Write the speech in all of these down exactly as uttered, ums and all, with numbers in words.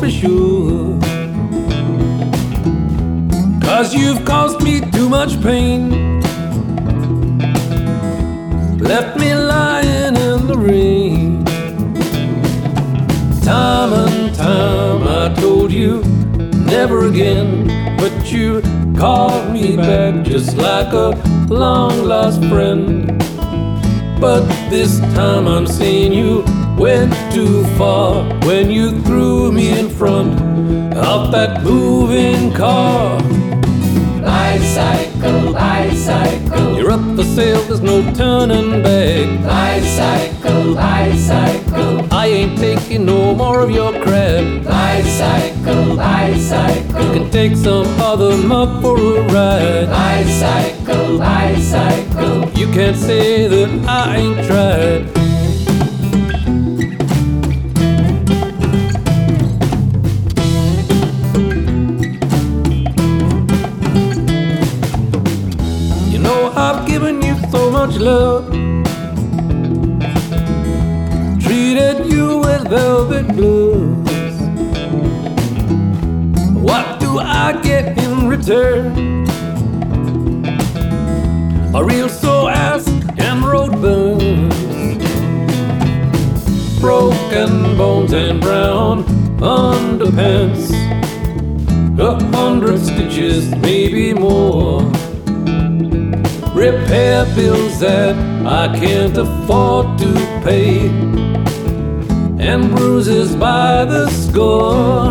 be sure. 'Cause you've caused me too much pain, left me lying in the rain. Time and time I told you never again, but you called me back just like a long-lost friend. But this time I'm seeing you went too far when you threw me in front of that moving car. Bicycle, bicycle, You're up for sale, there's no turning back. bicycle, bicycle, I ain't taking no more of your crap. bicycle, You bicycle, can take some other mug for a ride. bicycle, bicycle. You can't say that I ain't tried. You know I've given you so much love, treated you with velvet gloves. What do I get in return? A real sore ass and road burns, broken bones and brown underpants, a hundred stitches, maybe more, repair bills that I can't afford to pay, and bruises by the score.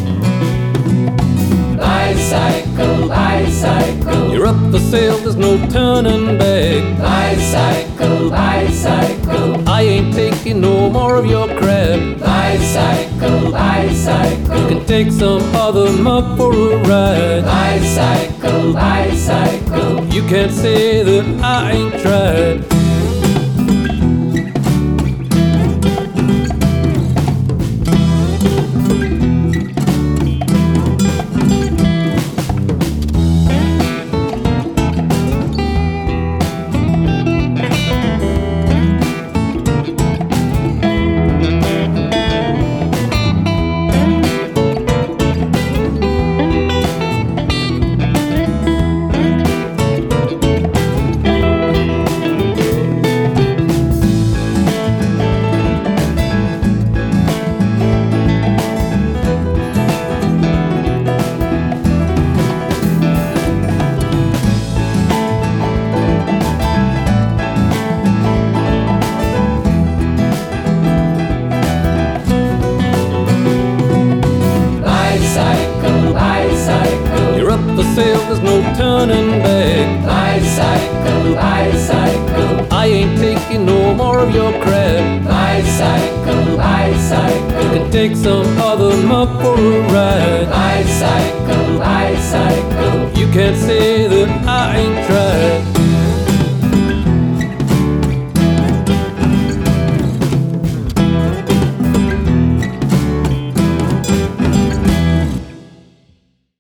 Bicycle, bicycle, You're up for sale, there's no turning back. bicycle, bicycle, I ain't taking no more of your crap. bicycle, You bicycle, can take some other mug for a ride. bicycle, bicycle. You can't say that I ain't tried. Bicycle, bicycle, You're up for sale, there's no turning back. bicycle, bicycle, I ain't taking no more of your crap. bicycle, You bicycle, can take some other mug for a ride. bicycle, bicycle. You can't say that I ain't